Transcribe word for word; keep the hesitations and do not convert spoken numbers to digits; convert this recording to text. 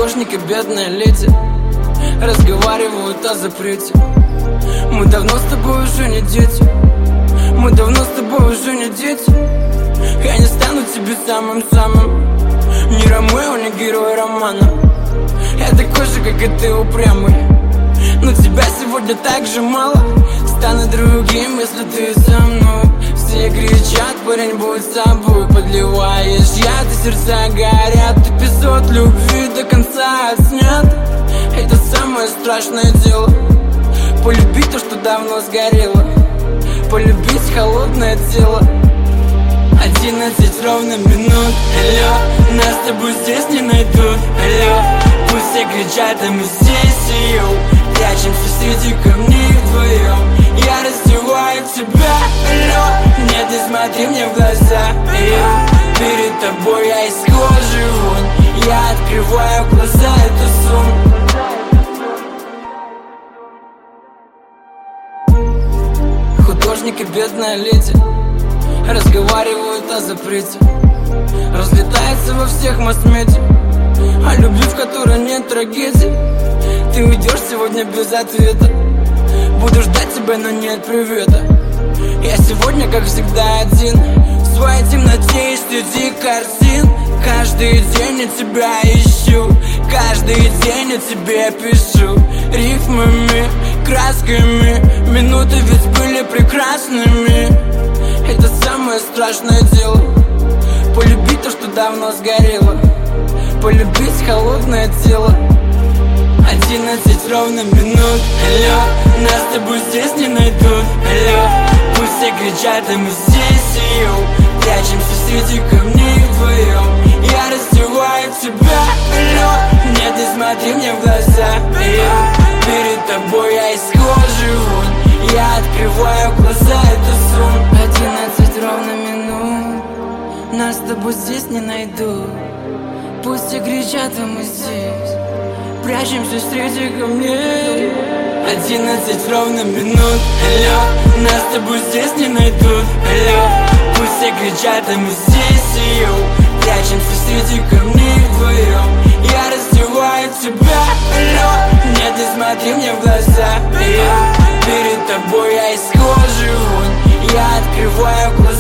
Художник и бедная леди разговаривают о запрете. Мы давно с тобой уже не дети. Мы давно с тобой уже не дети. Я не стану тебе самым-самым, ни Ромео, ни герой романа. Я такой же, как и ты, упрямый, но тебя сегодня так же мало. Стану другим, если ты со мной. Все кричат, парень, будь собой. Подливаешь яд, и сердца горят. Эпизод любви до конца отснят. Это самое страшное дело. Полюбить то, что давно сгорело. Полюбить холодное тело. Одиннадцать ровно минут, алло. Нас с тобой здесь не найдут, алло. Пусть все кричат, а мы здесь, йоу. Прячемся среди камней вдвоем. Я раздеваю тебя, алло. Нет, не смотри мне в глаза, йоу. Перед тобой я из кожи вон. Я открываю глаза, это сон. Художник и бедная леди разговаривают о запрете. Разлетается во всех масс-медиа о любви, в которой нет трагедий. Ты уйдешь сегодня без ответа. Буду ждать тебя, но нет привета. Я сегодня, как всегда, один в своей темноте и среди картин. Каждый день я тебя ищу. Каждый день я тебе пишу. Рифмами, красками. Минуты ведь были прекрасными. Это самое страшное дело. Полюбить то, что давно сгорело. Полюбить холодное тело. Одиннадцать ровно минут, алло. Нас с тобой здесь не найдут, алло. Пусть все кричат, а мы здесь, йоу. Прячемся среди камней вдвоем. Я раздеваю тебя, алло. Нет, не смотри мне в глаза, йоу. Перед тобой я из кожи вон. Я открываю глаза, это сон. Одиннадцать ровно минут. Нас с тобой здесь не найдут. Пусть все кричат, а мы здесь. Прячемся среди камней. Одиннадцать ровно минут, алло. Нас с тобой здесь не найдут, алло. Пусть все кричат, а мы здесь, йоу. Прячемся среди камней вдвоем. Я раздеваю тебя, алло. Нет, не смотри мне в глаза, йоу. Перед тобой я из кожи вон. Я открываю глаза.